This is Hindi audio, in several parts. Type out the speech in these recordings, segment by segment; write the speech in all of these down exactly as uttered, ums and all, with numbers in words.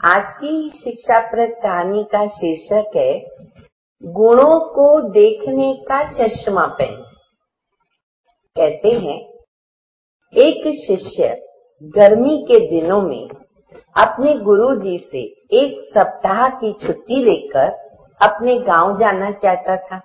आज की शिक्षाप्रद कहानी का शीर्षक है गुणों को देखने का चश्मा पेन। कहते हैं एक शिष्य गर्मी के दिनों में अपने गुरुजी से एक सप्ताह की छुट्टी लेकर अपने गांव जाना चाहता था।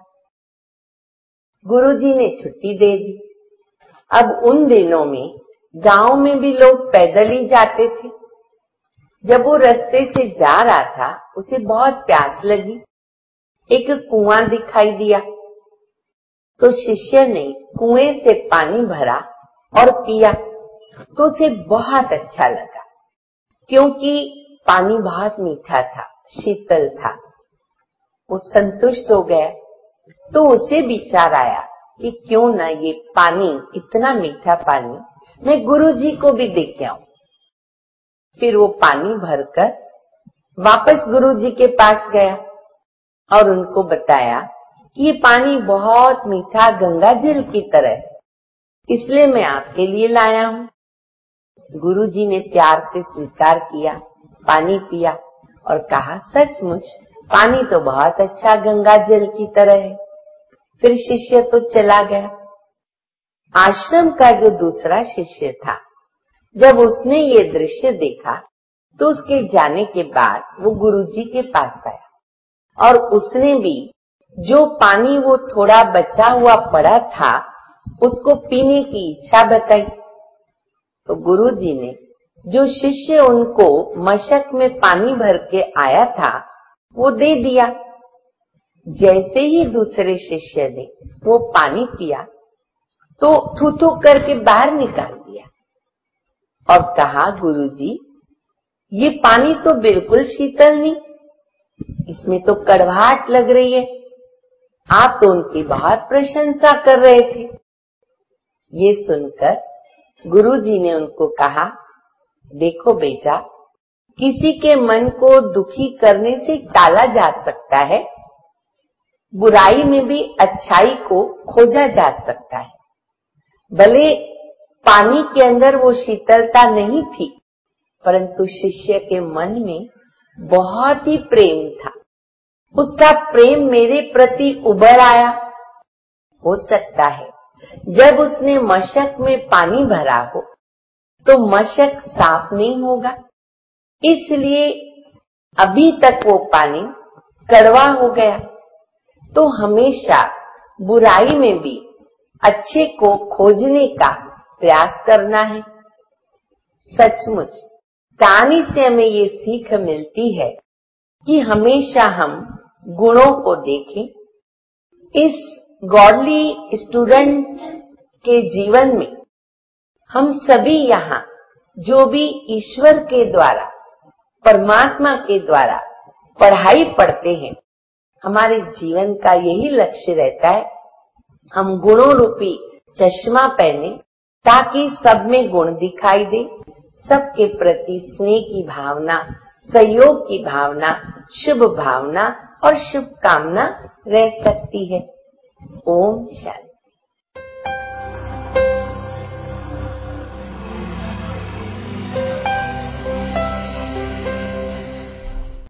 गुरुजी ने छुट्टी दे दी। अब उन दिनों में गांव में भी लोग पैदल ही जाते थे। जब वो रास्ते से जा रहा था उसे बहुत प्यास लगी। एक कुआं दिखाई दिया तो शिष्य ने कुएं से पानी भरा और पिया तो उसे बहुत अच्छा लगा, क्योंकि पानी बहुत मीठा था, शीतल था। वो संतुष्ट हो गया। तो उसे विचार आया कि क्यों न ये पानी, इतना मीठा पानी, मैं गुरुजी को भी दे के आऊं। फिर वो पानी भरकर वापस गुरुजी के पास गया और उनको बताया कि ये पानी बहुत मीठा गंगा जल की तरह है, इसलिए मैं आपके लिए लाया हूं। गुरुजी ने प्यार से स्वीकार किया, पानी पिया और कहा, सचमुच पानी तो बहुत अच्छा गंगा जल की तरह है। फिर शिष्य तो चला गया। आश्रम का जो दूसरा शिष्य था, जब उसने ये दृश्य देखा तो उसके जाने के बाद वो गुरुजी के पास आया और उसने भी जो पानी वो थोड़ा बचा हुआ पड़ा था उसको पीने की इच्छा बताई। तो गुरुजी ने जो शिष्य उनको मशक में पानी भर के आया था वो दे दिया। जैसे ही दूसरे शिष्य ने वो पानी पिया तो थू-थू करके बाहर निकाल दिया और कहा, गुरुजी ये पानी तो बिल्कुल शीतल नहीं, इसमें तो कड़वाहट लग रही है। आप तो उनकी बहुत प्रशंसा कर रहे थे। ये सुनकर गुरुजी ने उनको कहा, देखो बेटा, किसी के मन को दुखी करने से टाला जा सकता है, बुराई में भी अच्छाई को खोजा जा सकता है। भले पानी के अंदर वो शीतलता नहीं थी, परंतु शिष्य के मन में बहुत ही प्रेम था। उसका प्रेम मेरे प्रति उभर आया। हो सकता है जब उसने मशक में पानी भरा हो तो मशक साफ नहीं होगा, इसलिए अभी तक वो पानी कड़वा हो गया। तो हमेशा बुराई में भी अच्छे को खोजने का प्रयास करना है। सचमुच कहानी से हमें ये सीख मिलती है कि हमेशा हम गुणों को देखें। इस गॉडली स्टूडेंट के जीवन में हम सभी यहाँ जो भी ईश्वर के द्वारा, परमात्मा के द्वारा पढ़ाई पढ़ते हैं, हमारे जीवन का यही लक्ष्य रहता है, हम गुणों रूपी चश्मा पहने ताकि सब में गुण दिखाई दे, सबके प्रति स्नेह की भावना, सहयोग की भावना, शुभ भावना और शुभकामना रह सकती है। ओम शांति।